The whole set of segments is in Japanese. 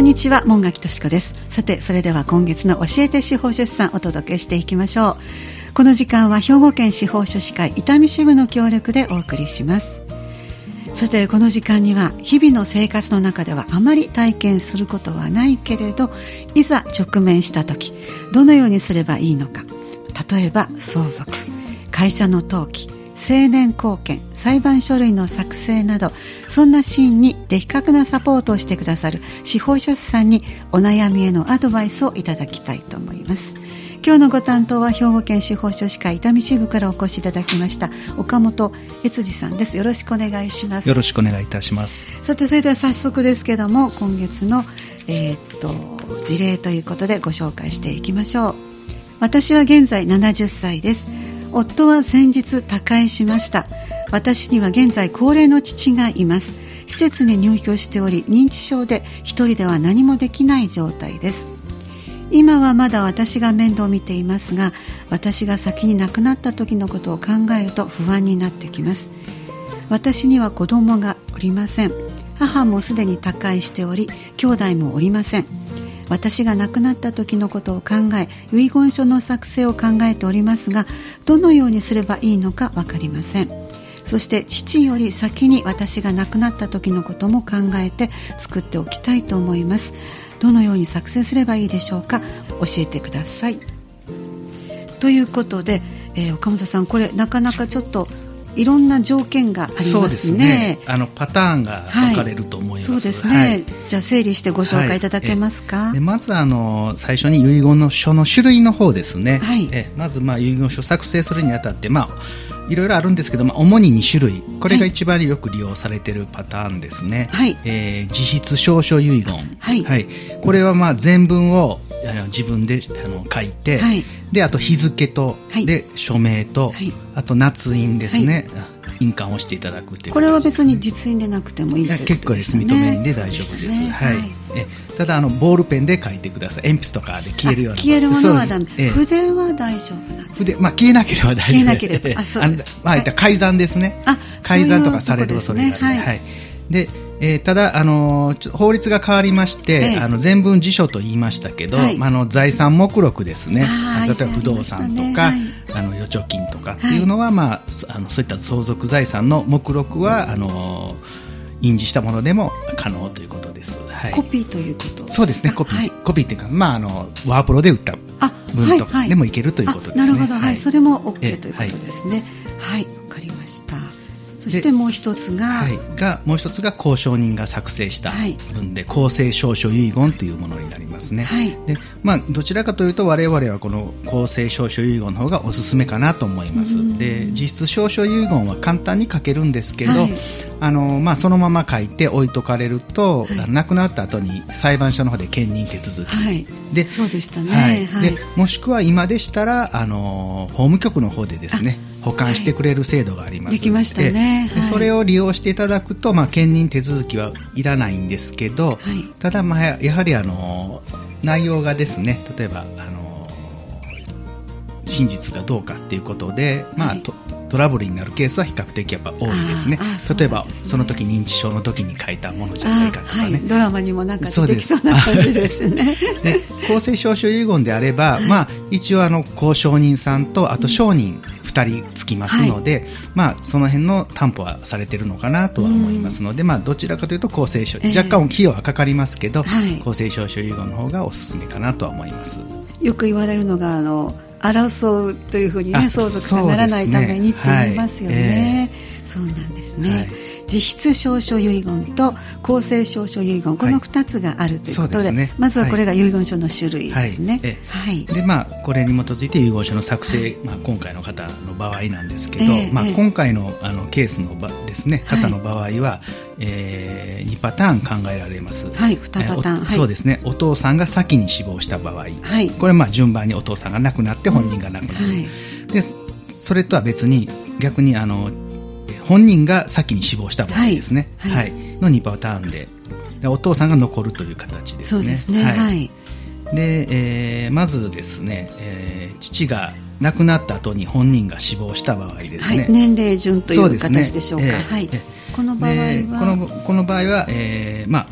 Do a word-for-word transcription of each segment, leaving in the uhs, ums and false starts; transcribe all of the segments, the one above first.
んにちは、門垣敏子です。さて、それでは今月の教えて司法書士さんお届けしていきましょう。この時間は兵庫県司法書士会伊丹支部の協力でお送りします。さて、この時間には日々の生活の中ではあまり体験することはないけれど、いざ直面した時どのようにすればいいのか、例えば相続、会社の登記、成年後見、裁判書類の作成など、そんなシーンに的確なサポートをしてくださる司法書士さんにお悩みへのアドバイスをいただきたいと思います。今日のご担当は兵庫県司法書士会伊丹支部からお越しいただきました岡本悦司さんです。よろしくお願いします。 よろしくお願いいたします。 さて、それでは早速ですけども、今月の、えー、っと事例ということでご紹介していきましょう。私は現在ななじゅっさいです。夫は先日他界しました。私には現在高齢の父がいます。施設に入居しており、認知症で一人では何もできない状態です。今はまだ私が面倒を見ていますが、私が先に亡くなった時のことを考えると不安になってきます。私には子供がおりません。母もすでに他界しており、兄弟もおりません。私が亡くなった時のことを考え、遺言書の作成を考えておりますが、どのようにすればいいのか分かりません。そして父より先に私が亡くなった時のことも考えて作っておきたいと思います。どのように作成すればいいでしょうか、教えてください。ということで、えー、岡本さん、これなかなかちょっといろんな条件がありますね。 そうですね、あのパターンが分かれると思います。 はい、そうですね、はい、じゃあ整理してご紹介いただけますか。 はい、えまずあの最初に遺言書の種類の方ですね。はい、えまずまあ遺言書作成するにあたって、まあいろいろあるんですけど、まあ、主にに種類、これが一番よく利用されているパターンですね。はい、えー、自筆証書遺言、はいはい、これはまあ全文をあの自分であの書いて、はい、であと日付と、はい、で署名と、はい、あと捺印ですね、はい、印鑑をしていただくという、ね、 これは別に実印でなくてもいいということですね。 結構です、認め印で大丈夫です。はい、はい、えただあのボールペンで書いてください。鉛筆とかで消えるような、 消えるものはダメ、ええ、筆は大丈夫なんです。 筆、まあ、消えなければ大丈夫。 消えなければ、あ、そうです。 あの、まあ、改ざんですね。あ、改ざんとかされる恐れがある。はい、はい、で、えー、ただあの法律が変わりまして、ええ、あの全文辞書と言いましたけど、はい、あの財産目録ですね。例えば不動産とか、ね、はい、あの預貯金とかっていうのは、はい、まあ、あのそういった相続財産の目録はあの印字したものでも可能ということです。はい、 コピーということ。 そうですね、コピー、はい、コピーっていうか、まあ、あのワープロで打った文とかでもいけるということですね。 なるほど、はい、それも OK ということですね。はい、わかりました。そしてもう一つが、 はい、がもう一つが公証人が作成した文で、はい、公正証書遺言というものになりますね。はい、でまあ、どちらかというと我々はこの公正証書遺言の方がおすすめかなと思います。で実質証書遺言は簡単に書けるんですけど、はい、あのまあ、そのまま書いて置いとかれると、はい、亡くなった後に裁判所の方で兼任手続き、はい、でそうでしたね。 はいはい、でもしくは今でしたらあの法務局の方でですね保管してくれる制度があります。 できましたね。 でそれを利用していただくと、まあ、兼任手続きはいらないんですけど、はい、ただ、まあ、やはりあの内容がですね、例えばあの真実がどうかっていうことで、まあ、はい、ト, トラブルになるケースは比較的やっぱ多いですね。例えば そ, ね、その時認知症の時に書いたものじゃないかとかね、はい、 ドラマにもなんか出てきそうな感じですね。 で公正証書遺言であれば、はい、まあ、一応あの公証人さんとあと証人ふたりつきますので、はい、まあ、その辺の担保はされているのかなとは思いますので、まあ、どちらかというと公正証、えー、若干費用はかかりますけど、はい、公正証書遺言の方がおすすめかなとは思います。 よく言われるのがあの争うというふうにね、相続がならないためにって言いますよね。そうなんですね。はい、自筆証書遺言と公正証書遺言、このふたつがあるということで、はい、でね、まずはこれが遺言書の種類ですね。はいはい、でまあ、これに基づいて遺言書の作成、はい、まあ、今回の方の場合なんですけど、えーまあ、今回 の, あのケースの場ですね、方の場合は、はい、えー、にパターン考えられます。 はい、にパターン、 はい、そうですね。お父さんが先に死亡した場合、はい、これはまあ順番にお父さんが亡くなって本人が亡くなる、うん、はい、でそれとは別に逆にあの本人が先に死亡した場合ですね、はいはい、のにパターンで、お父さんが残るという形ですね。 そうですね、はいはい、 で、えー、まずですね、えー、父が亡くなった後に本人が死亡した場合ですね、 はい、年齢順という形でしょうか。はい、この場合はこの、この場合は、えーまあ、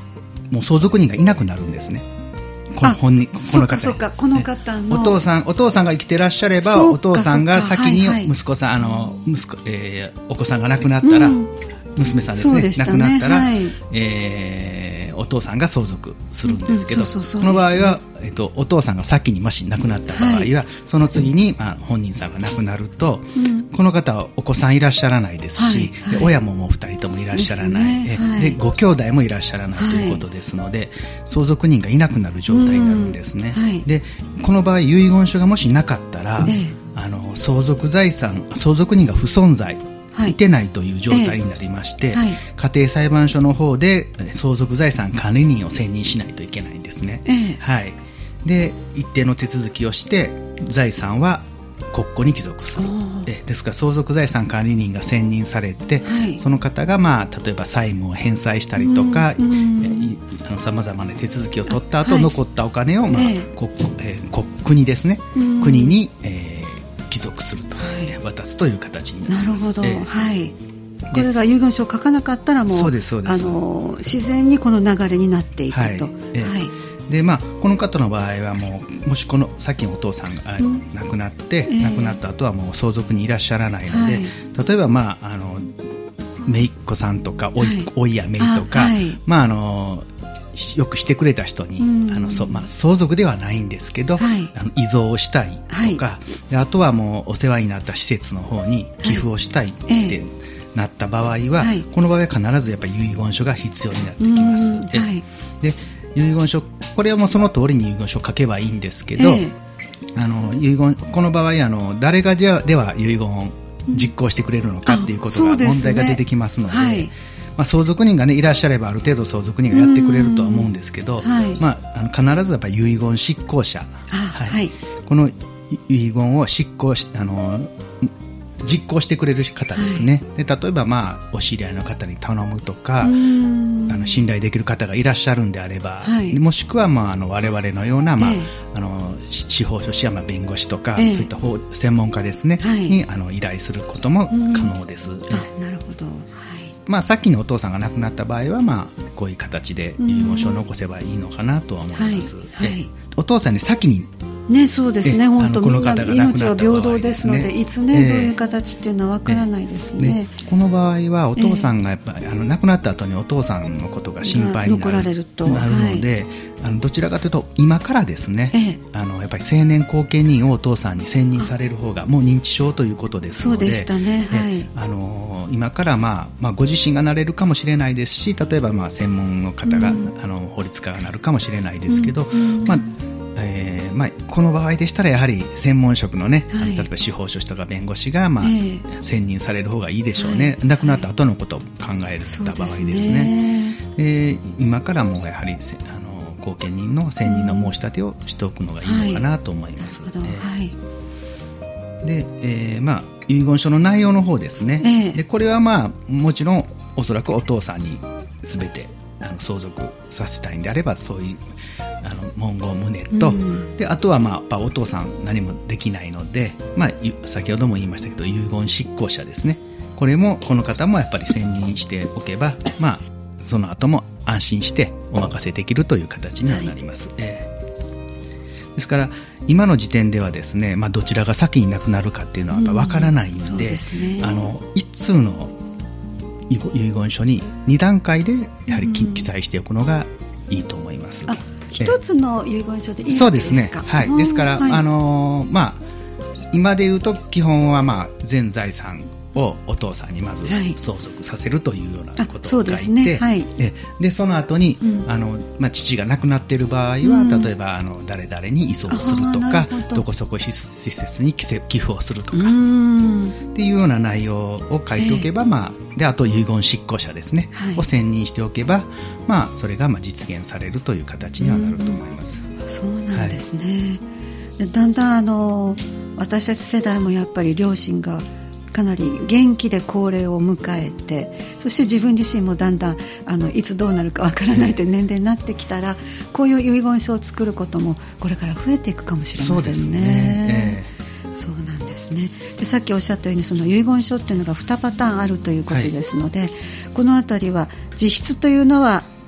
もう相続人がいなくなるんですね。この本人、この方に。 そうか、この方のお父さん、お父さんが生きてらっしゃれば、お父さんが先に息子さん、はいはい、あの息子、えー、お子さんが亡くなったら、うん、娘さんですね、ね亡くなったら、はい、えー、お父さんが相続するんですけど、この場合は、えっと、お父さんが先にもし亡くなった場合は、はい、その次に、まあ、本人さんが亡くなると、うん、この方はお子さんいらっしゃらないですし、はいはい、で親ももう二人ともいらっしゃらない、で、ねはい、でご兄弟もいらっしゃらないということですので、はい、相続人がいなくなる状態になるんですね、うんはい、でこの場合遺言書がもしなかったら、ええ、あの相続財産相続人が不存在はい、いてないという状態になりまして、ええはい、家庭裁判所の方で相続財産管理人を選任しないといけないんですね、ええはい、で一定の手続きをして財産は国庫に帰属する。で、ですから相続財産管理人が選任されて、はい、その方が、まあ、例えば債務を返済したりとかさまざまな手続きを取った後、はい、残ったお金を、まあええ国えー、国ですね国に、えー帰属すると、はい、渡すという形になります。 なるほど、えーはい、これが遺言書を書かなかったらもうそうですそうです、 あの自然にこの流れになっていくと、はいえーはいでまあ、この方の場合はもうもしこのさっきのお父さんが亡くなって、うん、亡くなった後はもう相続にいらっしゃらないので、はい、例えば、まあ、あの姪っ子さんとかおい、はい、おいや姪とか、はいまあ、あのよくしてくれた人に、うんあのそまあ、相続ではないんですけど、はい、あの遺贈をしたいとか、はい、であとはもうお世話になった施設の方に寄付をしたいってなった場合は、はい、この場合は必ずやっぱり遺言書が必要になってきます、はい、で遺言書これはもうその通りに遺言書を書けばいいんですけど、えー、あの遺言この場合あの誰がでは、では遺言を実行してくれるのかっていうことが問題が出てきますので、はいまあ、相続人が、ね、いらっしゃればある程度相続人がやってくれるとは思うんですけど、はいまあ、あの必ずやっぱり遺言執行者、はいはい、この遺言を執行しあの実行してくれる方ですね、はい、で例えば、まあ、お知り合いの方に頼むとかあの信頼できる方がいらっしゃるんであれば、はい、もしくは、まあ、あの我々のような、まあえー、あの司法書士や弁護士とか、えー、そういった法専門家ですね、はい、にあの依頼することも可能です。あなるほどまあ、さっきのお父さんが亡くなった場合は、まあ、こういう形で遺言書を残せばいいのかなとは思います、うんはいはい、お父さんに先にね、そうですね本当みんな命は平等ですのでいつね、えー、どういう形っていうのは分からないですね、 えー、この場合はお父さんがやっぱり、えー、あの亡くなった後にお父さんのことが心配になる、 残られるとなるので、はい、あのどちらかというと今からですね、えー、あのやっぱり成年後見人をお父さんに選任される方がもう認知症ということですので、 そうでしたね、はい、 あの今から、まあまあ、ご自身がなれるかもしれないですし例えばまあ専門の方が、うん、あの法律家がなるかもしれないですけど、うんうんまあえーまあ、この場合でしたらやはり専門職のね、はい、例えば司法書士とか弁護士が、まあえー、選任される方がいいでしょうね、はい、亡くなった後のことを考えた場合ですね、ですねで今からもやはりあの後見人の選任の申し立てをしておくのがいいのかなと思います、はいえー、で、えーまあ、遺言書の内容の方ですね、えー、でこれはまあもちろんおそらくお父さんに全てあの相続させたいんであればそういうあの文言胸と、うん、であとは、まあ、やっぱお父さん何もできないので、まあ、先ほども言いましたけど遺言執行者ですねこれもこの方もやっぱり選任しておけば、まあ、その後も安心してお任せできるという形にはなります、はいえー、ですから今の時点ではですね、まあ、どちらが先に亡くなるかっていうのはやっぱ分からないんで、うんでね、あの一通の遺言書にに段階でやはり記載しておくのがいいと思います、 うん、あ一つの遺言書でいいですか？ そうですね、はい、ですから、はいあのーまあ、今でいうと基本は、まあ、全財産をお父さんにまず相続させるというようなことを書いて、はいねはい、で, でその後に、うんあのまあ、父が亡くなっている場合は、うん、例えばあの誰々に遺贈するとか ど, どこそこ施設に寄付をするとかっていうような内容を書いておけば、えーまあ、であと遺言執行者ですね、はい、を選任しておけば、まあ、それがまあ実現されるという形にはなると思います。 うん、そうなんですね、はい、でだんだんあの私たち世代もやっぱり両親がかなり元気で高齢を迎えてそして自分自身もだんだんあのいつどうなるかわからないという年齢になってきたらこういう遺言書を作ることもこれから増えていくかもしれませんね。そうですね、えー、そうなんですね。でさっきおっしゃったようにその遺言書っていうのがにパターンあるということですので、はい、このあたりは自筆というのは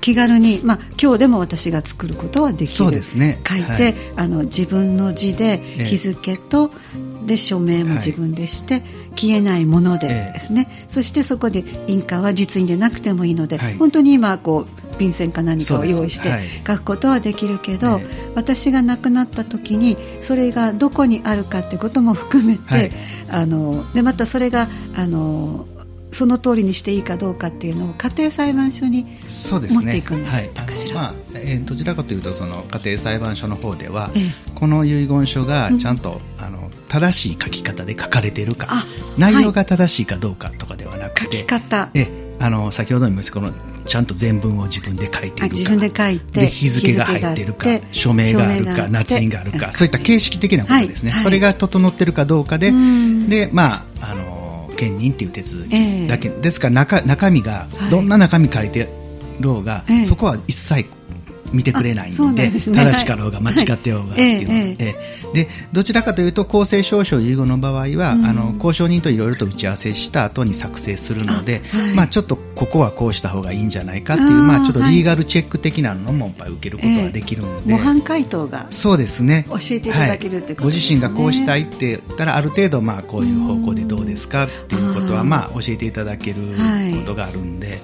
気軽に、まあ、今日でも私が作ることはできる。 そうですね。 書いて、 はい、 あの自分の字で日付と、えーで署名も自分でして、はい、消えないものでですね、えー、そしてそこで印鑑は実印でなくてもいいので、はい、本当に今こう便箋か何かを用意して書くことはできるけど、はい、私が亡くなった時にそれがどこにあるかってことも含めて、はい、あのでまたそれがあのその通りにしていいかどうかっていうのを家庭裁判所に持っていくんです。 そうですね。はい、かしら。まあえー、どちらかというとその家庭裁判所の方では、ええ、この遺言書がちゃんと、うん、あの正しい書き方で書かれているか、内容が正しいかどうかとかではなくて、 書き方、 えあの先ほどの言いましたこのちゃんと全文を自分で書いているか、 自分で書いてで日付が入っているか、署名があるか、捺印があるか、そういった形式的なことですね、はいはい、それが整っているかどうかで、でまああの兼任っていう手続きだけ、えー、ですから中中身がどんな中身書いてろうが、はい、そこは一切見てくれないん で, で、ね、正しかろうが間違ってようがっていうの、はいえええでどちらかというと公正証書遺言の場合は、うん、あの交渉人といろいろと打ち合わせした後に作成するので、はい、まあ、ちょっとここはこうした方がいいんじゃないかっていう、まあ、ちょっとリーガルチェック的なのもやっぱり受けることはできるんで、 模範回答がそうですね、 教えていただけるってことですね、はい、 ご自身がこうしたいって言ったらある程度まあこういう方向でどうですかっていうことはまあ教えていただけることがあるんで、はい、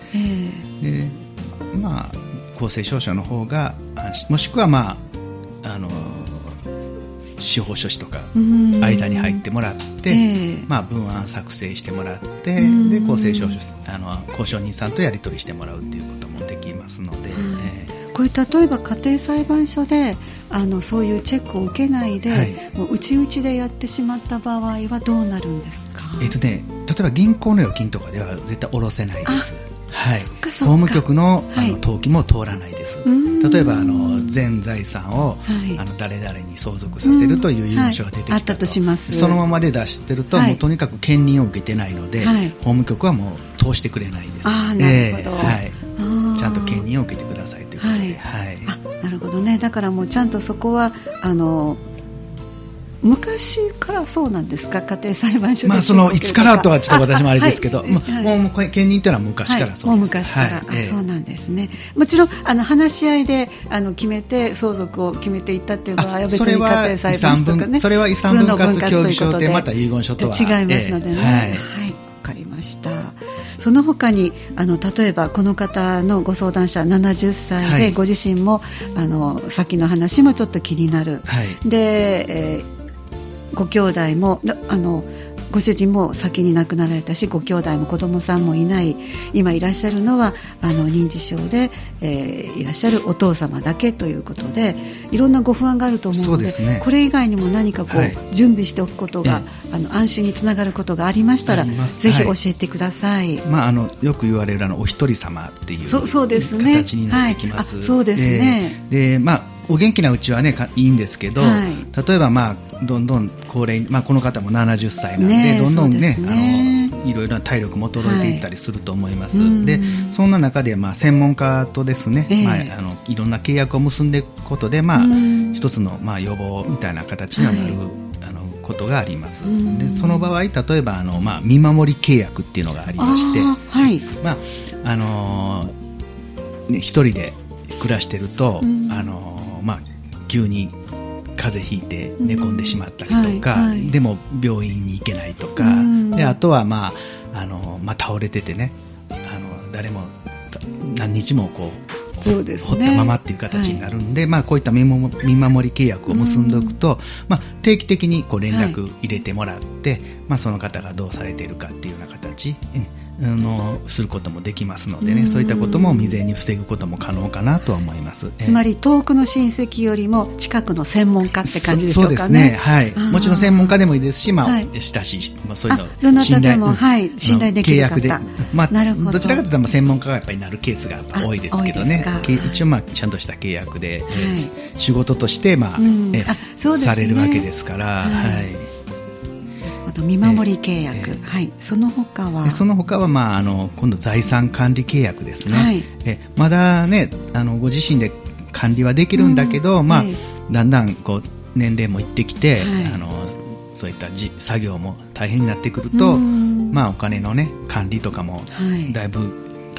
でまあ公正証書の方がもしくはまああの司法書士とか間に入ってもらって、えーまあ、文案作成してもらってで公正証書あの交渉人さんとやり取りしてもらうっていうこともできますので、えー、これ例えば家庭裁判所であのそういうチェックを受けないで、はい、もう内々でやってしまった場合はどうなるんですか？ えーとね、例えば銀行の預金とかでは絶対下ろせないです。はい、法務局 の, あの登記も通らないです、はい、例えばあの全財産を、はい、あの誰々に相続させるという遺言書が出てきた と,、はい、あったとします。そのままで出してると、はい、もうとにかく兼任を受けてないので、はい、法務局はもう通してくれないです。 あ、なるほど、 えーはい、ちゃんと兼任を受けてくださいということで、はいはい、 あ、なるほどね。だからもうちゃんとそこはあの昔からそうなんですか？家庭裁判所で、 まあ、そのいつからとはちょっと私もあれですけど、はいはい、もう、もう兼任というのは昔からそうです、はい、もう昔から、はい、あ、そうなんですね。もちろんあの話し合いであの決めて相続を決めていったという場合は別に家庭裁判所とかね、 それは遺産分割協議書でまた遺言書とは違いますのでね、はい、はい、分かりました。その他にあの例えばこの方のご相談者ななじゅっさいで、はい、ご自身もあの先の話もちょっと気になる、はい、で、えーご兄弟もあのご主人も先に亡くなられたし、ご兄弟も子供さんもいない、今いらっしゃるのはあの認知症で、えー、いらっしゃるお父様だけということで、いろんなご不安があると思うの で, で、ね、これ以外にも何かこう、はい、準備しておくことが、あの安心につながることがありましたらぜひ教えてください。 はい、まあ、あのよく言われるあのお一人様っていうそそうです、ね、 形になってきます。 はい、そうですね。 で、でまあお元気なうちはねいいんですけど、はい、例えばまあどんどん高齢、まあ、この方もななじゅっさいなんで、ね、どんどん ね, ねあのいろいろな体力も衰えていったりすると思います。はい、でそんな中で、まあ、専門家とですね、えーまあ、あのいろんな契約を結んでいくことで、まあ、一つの、まあ、予防みたいな形にはなる、はい、あのことがあります。でその場合例えばあの、まあ、見守り契約っていうのがありまして、はいまああのーね、一人で暮らしてると、あのーまあ、急に風邪ひいて寝込んでしまったりとか、うんはいはい、でも病院に行けないとか、うん、であとは、まああのまあ、倒れててね、あの誰も何日もこうそうですね、 掘ったままっていう形になるんで、はいまあ、こういった見守り契約を結んでおくと、まあ、定期的にこう連絡入れてもらって、はいまあ、その方がどうされているかっていうような形、うんあのすることもできますのでね、そういったことも未然に防ぐことも可能かなとは思います。 つまり遠くの親戚よりも近くの専門家って感じでしょうかね。 そうですね、はい、もちろん専門家でもいいですし、まあはい、親しい、まあ、そういうのどなたでも、はい、信頼できる方、契約で、 まあ、なるほど。どちらかというと専門家がやっぱりなるケースがやっぱ多いですけどね、一応まあちゃんとした契約で、はいえー、仕事としてまあ、うんえあそうですね、されるわけですから、はいはい見守り契約、えーはい、その他はその他は、まあ、あの今度財産管理契約ですね、はい、えまだねあのご自身で管理はできるんだけど、うんまあはい、だんだんこう年齢もいってきて、はい、あのそういったじ作業も大変になってくると、うんまあ、お金の、ね、管理とかもだいぶ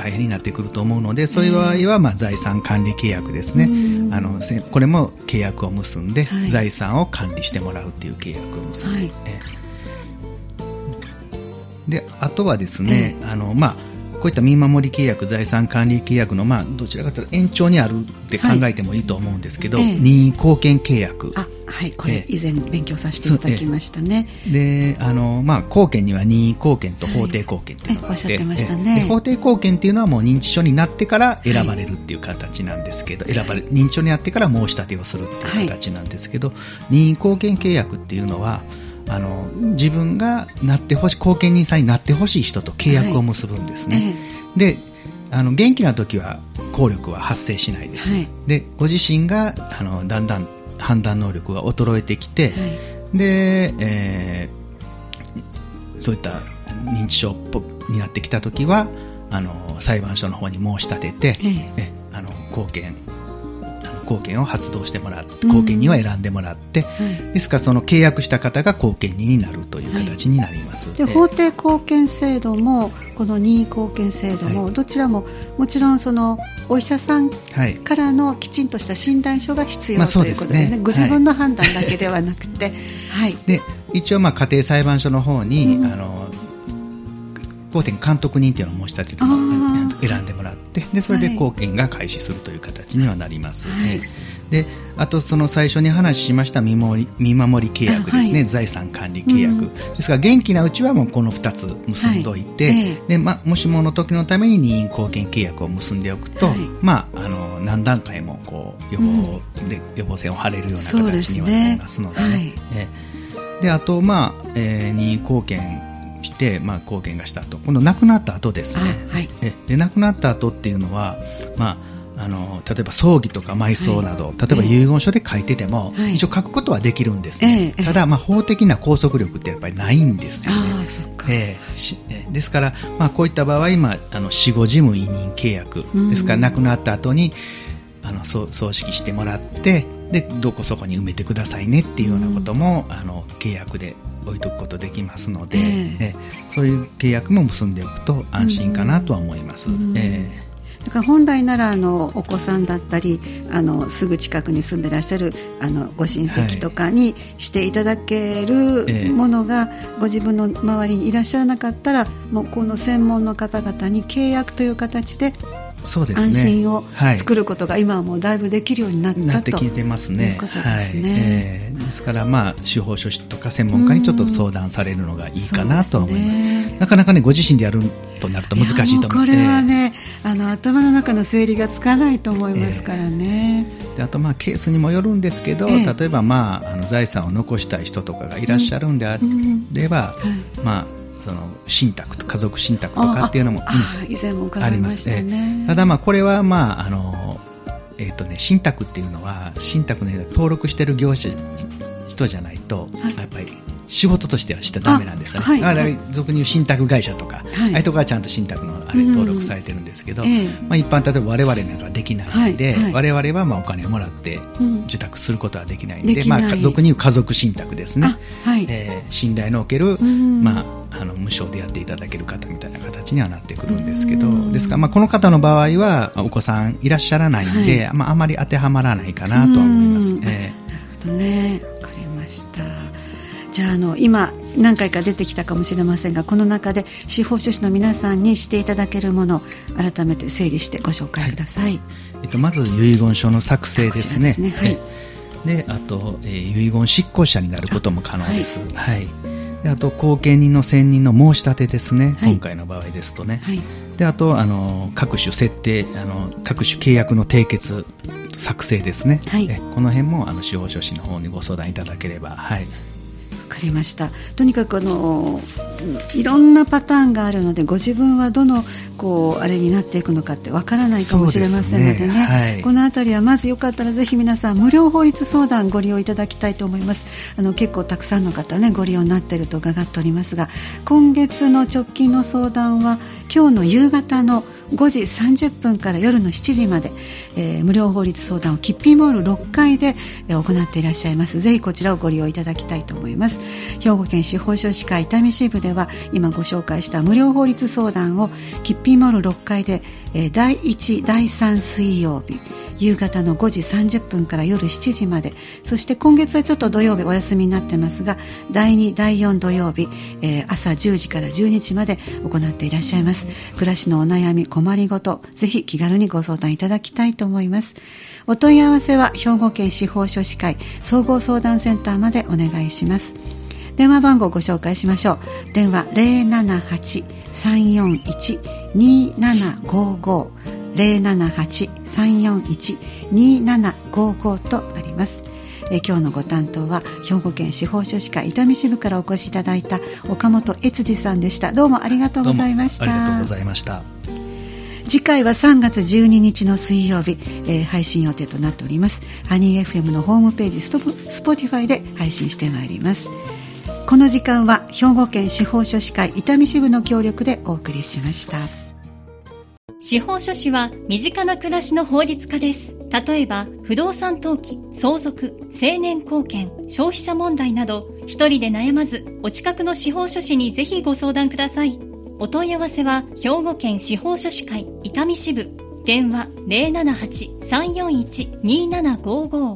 大変になってくると思うので、そういう場合はまあ財産管理契約ですね、あのこれも契約を結んで、はい、財産を管理してもらうっていう契約を結んで、はい、であとはですね、あのまあこういった見守り契約、財産管理契約の、まあ、どちらかというと延長にあるって考えてもいいと思うんですけど、はい、任意貢献契約、 あ、はい、これ以前勉強させていただきましたね。 で、あの、まあ、貢献には任意貢献と法定貢献っていうのがあって、はい、おっしゃってましたね。で、法定貢献っていうのはもう認知症になってから選ばれるっていう形なんですけど、はい、選ばれ認知症になってから申し立てをするっていう形なんですけど、はい、任意貢献契約っていうのはあの自分がなってほしい後見人さんになってほしい人と契約を結ぶんですね、はい、であの元気な時は効力は発生しないです、はい、でご自身があのだんだん判断能力が衰えてきて、はい、で、えー、そういった認知症になってきた時はあの裁判所の方に申し立てて、はい、えあの後見後見を発動してもらって後見人は選んでもらって、うんはい、ですからその契約した方が後見人になるという形になります、 はい、で法定貢献制度もこの任意貢献制度もどちらももちろんそのお医者さんからのきちんとした診断書が必要、まあ、ということですね、ご自分の判断だけではなくて、はい、 で一応まあ家庭裁判所の方に、うん、あの後見監督人というのを申し立てて選んでもらってでそれで後見が開始するという形にはなります、はい、であとその最初に話しました見守り、見守り契約ですね、はい、財産管理契約、うん、ですから元気なうちはもうこのふたつ結んどいて、はいええでま、もしもの時のために任意貢献契約を結んでおくと、はいまあ、あの何段階もこう予防で、うん、予防線を張れるような形にはなりますので、ねで、ねはい、であと、まあえー、任意貢献して、まあ、貢献がした後今度亡くなった後ですね、はい、えで亡くなった後っていうのは、まあ、あの例えば葬儀とか埋葬など、はい、例えば遺言書で書いてても、えー、一応書くことはできるんですね、えー、ただ、まあ、法的な拘束力ってやっぱりないんですよね。 あそっか、 えーしえー、ですから、まあ、こういった場合今あの死後事務委任契約ですから亡くなった後にあの葬式してもらってでどこそこに埋めてくださいねっていうようなことも、うん、あの契約で置いとくことできますので、えーえー、そういう契約も結んでおくと安心かなとは思います、うんえー、だから本来ならあのお子さんだったりあのすぐ近くに住んでらっしゃるあのご親戚とかにしていただけるものが、えー、ご自分の周りにいらっしゃらなかったらもうこの専門の方々に契約という形でそうですね、 安心を作ることが今はもうだいぶできるようになったと、 なってきてますね。 いうことですね、はいえー、ですからまあ司法書士とか専門家にちょっと相談されるのがいいかなとは思います、ね、なかなかねご自身でやるとなると難しいと思う。 これはね、えー、あの頭の中の整理がつかないと思いますからね、 えー、であとまあケースにもよるんですけど、えー、例えばまああの財産を残したい人とかがいらっしゃるんであれば、うんうんはい、まあその信託と家族信託とかっていうのも、 ああ、うん、以前も伺いましたね、 えー、ただまあこれはまああの、えーとね、信託っていうのは信託の登録してる業者人じゃないと、はい、やっぱり仕事としてはしてダメなんですよね。はいはい、俗に言う信託会社とか、はい、ああいうとこはちゃんと信託のあれ登録されてるんですけど、うんえーまあ、一般例えば我々なんかできないので、はいはい、我々はまあお金をもらって受託することはできないので、うんまあ、俗に言う家族信託ですね、はいえー、信頼のおける、うんまあ、あの無償でやっていただける方みたいな形にはなってくるんですけど、うん、ですから、まあ、この方の場合はお子さんいらっしゃらないんで、はいまあ、あまり当てはまらないかなとは思います、 うんえー、 なるほどね、わかりました。じゃあ、あの今何回か出てきたかもしれませんがこの中で司法書士の皆さんにしていただけるものを改めて整理してご紹介ください、はいえっと、まず遺言書の作成ですね、 ですね、はい、 であと、えー、遺言執行者になることも可能です、はいはい、であと後見人の選任の申し立てですね、はい、今回の場合ですとね、はい、であとあの各種設定あの各種契約の締結作成ですね、はい、えこの辺もあの司法書士の方にご相談いただければ、はいわかりました。とにかくあのいろんなパターンがあるのでご自分はどのこうあれになっていくのかってわからないかもしれませんのでね、はい、このあたりはまずよかったらぜひ皆さん無料法律相談ご利用いただきたいと思います。あの結構たくさんの方ねご利用になっていると伺っておりますが今月の直近の相談は今日の夕方のごじさんじゅっぷんから夜のしちじまで、えー、無料法律相談をキッピーモールろっかいで、えー、行っていらっしゃいます。ぜひこちらをご利用いただきたいと思います。兵庫県司法書士会伊丹支部ででは今ご紹介した無料法律相談をキッピーモールろっかいで、えー、だいいちだいさん水曜日夕方のごじさんじゅっぷんから夜しちじまで、そして今月はちょっと土曜日お休みになってますが、だいにだいよん土曜日、えー、朝じゅうじからじゅうにじまで行っていらっしゃいます。暮らしのお悩み困りごと、ぜひ気軽にご相談いただきたいと思います。お問い合わせは兵庫県司法書士会総合相談センターまでお願いします。電話番号をご紹介しましょう。電話 ゼロななはち さんよんいち にななごご ゼロななはち さんよんいち にななごご となります。え今日のご担当は兵庫県司法書士会伊丹支部からお越しいただいた岡本悦司さんでした。どうもありがとうございました。 どうもありがとうございました。 次回はさんがつじゅうににちの水曜日、えー、配信予定となっております。ハニー エフエム のホームページスポティファイで配信してまいります。この時間は兵庫県司法書士会伊丹支部の協力でお送りしました。 司法書士は身近な暮らしの法律家です。例えば不動産登記、相続、成年後見、消費者問題など一人で悩まずお近くの司法書士にぜひご相談ください。お問い合わせは兵庫県司法書士会伊丹支部、電話 ゼロななはち さんよんいち にななごご